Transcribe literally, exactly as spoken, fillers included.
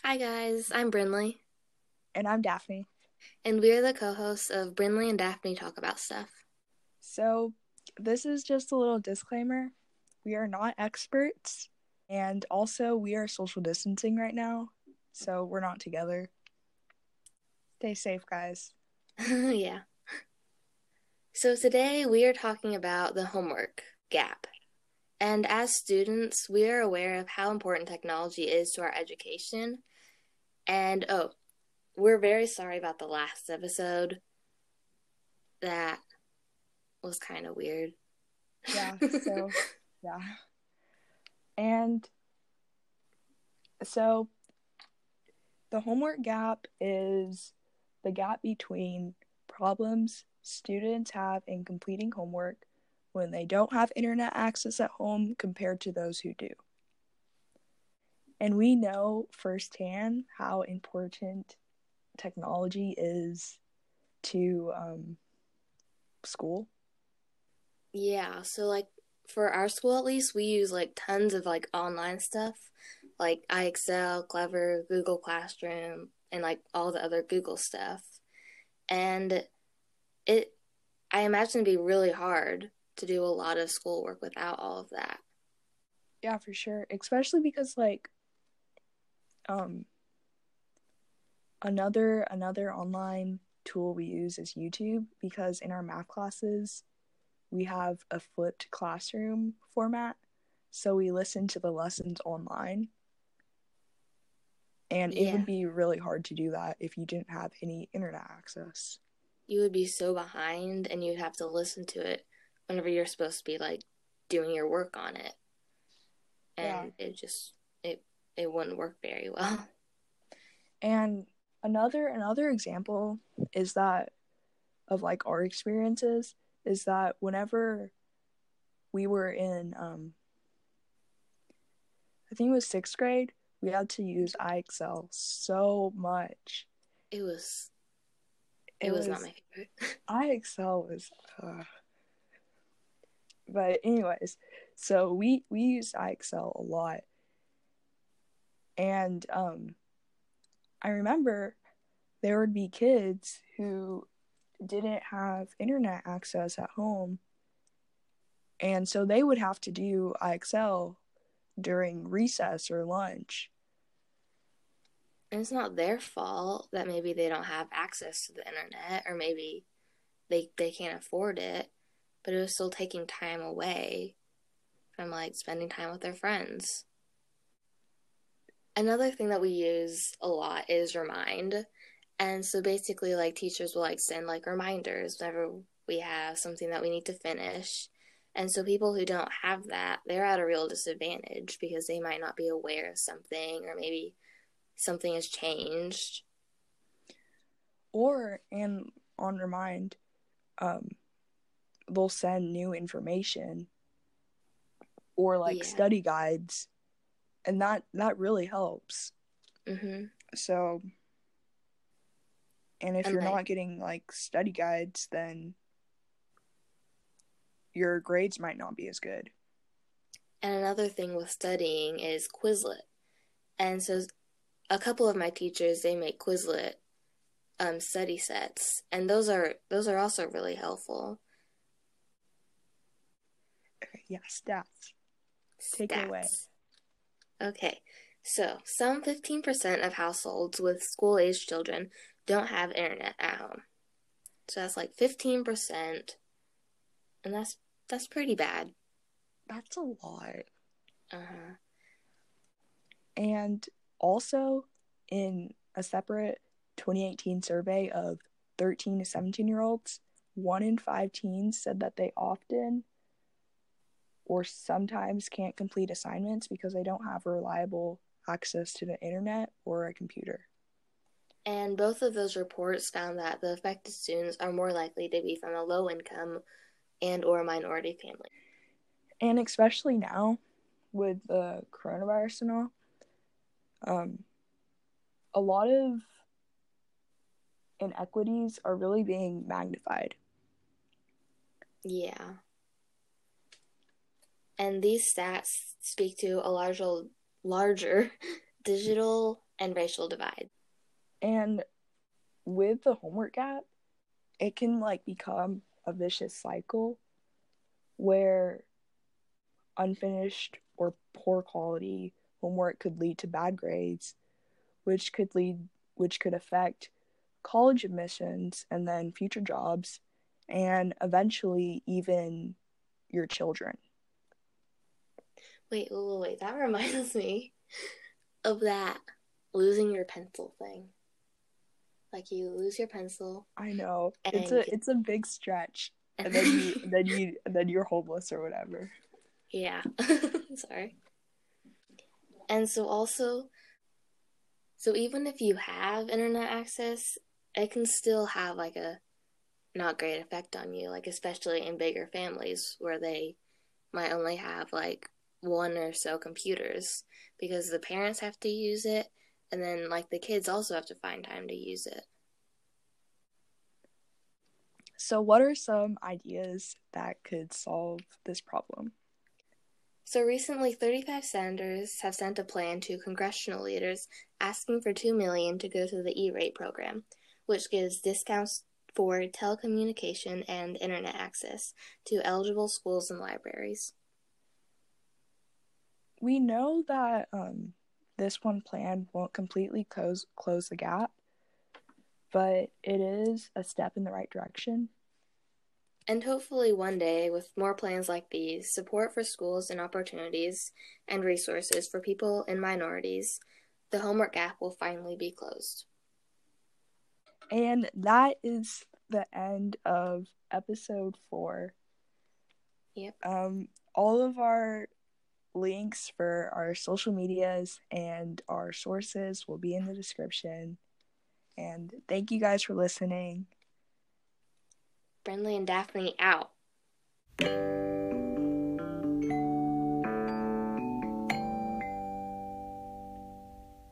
Hi guys, I'm Brinley, And I'm Daphne. and we're the co-hosts of Brinley and Daphne Talk About Stuff. So, this is just a little disclaimer. We are not experts, and also we are social distancing right now, so we're not together. Stay safe, guys. Yeah. So today we are talking about the homework gap. And as students, we are aware of how important technology is to our education. And oh, we're very sorry about the last episode. That was kind of weird. Yeah, so, yeah. And so, the homework gap is the gap between problems students have in completing homework when they don't have internet access at home compared to those who do. And we know firsthand how important technology is to um, school. Yeah, so like for our school at least, we use like tons of like online stuff, like iExcel, Clever, Google Classroom, and like all the other Google stuff. And it, I imagine it'd be really hard to do a lot of schoolwork without all of that. Yeah, for sure. Especially because like um another another online tool we use is YouTube, because in our math classes we have a flipped classroom format. So we listen to the lessons online. And it Yeah, would be really hard to do that if you didn't have any internet access. you would be so behind and you'd have to listen to it whenever you're supposed to be like doing your work on it. Yeah. And it just, it, it wouldn't work very well. And another another example is that of like our experiences is that whenever we were in um I think it was sixth grade, we had to use iExcel so much. It was, it It was not was my favorite. iExcel was uh but anyways, so we we used iExcel a lot. And um I remember there would be kids who didn't have internet access at home, and so they would have to do iExcel during recess or lunch. And it's not their fault that maybe they don't have access to the internet or maybe they they can't afford it, but it was still taking time away from like spending time with their friends. Another thing that we use a lot is Remind. And so basically like teachers will like send like reminders whenever we have something that we need to finish. And so people who don't have that, they're at a real disadvantage because they might not be aware of something or maybe something has changed. Or and on Remind, um, they'll send new information or like Yeah. study guides, and that that really helps. Mhm. So, and if And you're like not getting like study guides, then your grades might not be as good. and another thing with studying is Quizlet. And so a couple of my teachers they make Quizlet um, study sets, and those are those are also really helpful. Okay, yeah, stats. Take it away. Stats. Okay, so some fifteen percent of households with school-aged children don't have internet at home. So that's like fifteen percent, and that's that's pretty bad. That's a lot. Uh-huh. And also, in a separate twenty eighteen survey of thirteen to seventeen year olds, one in five teens said that they often or sometimes can't complete assignments because they don't have reliable access to the internet or a computer. And both of those reports found that the affected students are more likely to be from a low income and or minority family. And especially now with the coronavirus and all, um, a lot of inequities are really being magnified. Yeah. And these stats speak to a larger larger digital and racial divide. And with the homework gap, it can like become a vicious cycle where unfinished or poor quality homework could lead to bad grades, which could lead which could affect college admissions and then future jobs and eventually even your children. Wait, wait, wait, wait. That reminds me of that losing your pencil thing. Like you lose your pencil. I know. And It's a it's a big stretch. And then you and then you and then you're homeless or whatever. Yeah. Sorry. And so also, so even if you have internet access, it can still have like a not great effect on you, like especially in bigger families where they might only have like one or so computers because the parents have to use it and then like the kids also have to find time to use it. So what are some ideas that could solve this problem? So recently, thirty-five senators have sent a plan to congressional leaders asking for two million dollars to go to the E-rate program, which gives discounts for telecommunication and internet access to eligible schools and libraries. We know that um, this one plan won't completely close close the gap, but it is a step in the right direction. And hopefully one day, with more plans like these, support for schools and opportunities and resources for people and minorities, the homework gap will finally be closed. And that is the end of episode four. Yep. Um, all of our links for our social medias and our sources will be in the description. And thank you guys for listening. Brenly and Daphne out.